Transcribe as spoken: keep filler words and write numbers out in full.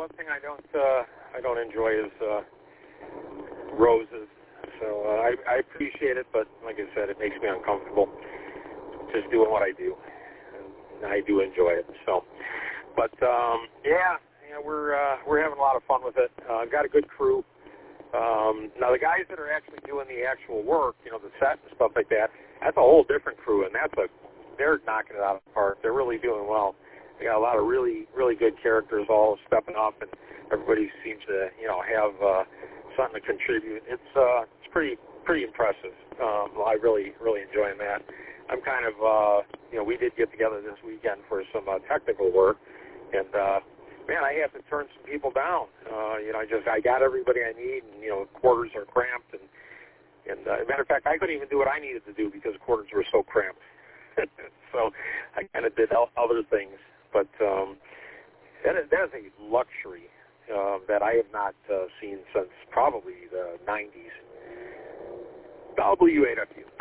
one thing I don't uh, I don't enjoy is uh, roses. So uh, I, I appreciate it, but like I said, it makes me uncomfortable just doing what I do, and I do enjoy it. So, but um, yeah, yeah, we're uh, we're having a lot of fun with it. Uh, I've got a good crew. Um, now the guys that are actually doing the actual work, you know, the set and stuff like that, that's a whole different crew, and that's a they're knocking it out of the park. They're really doing well. They got a lot of really, really good characters all stepping up, and everybody seems to, you know, have uh, something to contribute. It's uh, it's pretty pretty impressive. Um, I really, really enjoying that. I'm kind of, uh, you know, we did get together this weekend for some uh, technical work, and uh, man, I have to turn some people down. Uh, you know, I just I got everybody I need, and you know, quarters are cramped, and and uh, as a matter of fact, I couldn't even do what I needed to do because quarters were so cramped. So I kind of did other things, but um, that is that is a luxury uh, that I have not uh, seen since probably the nineties. W A W.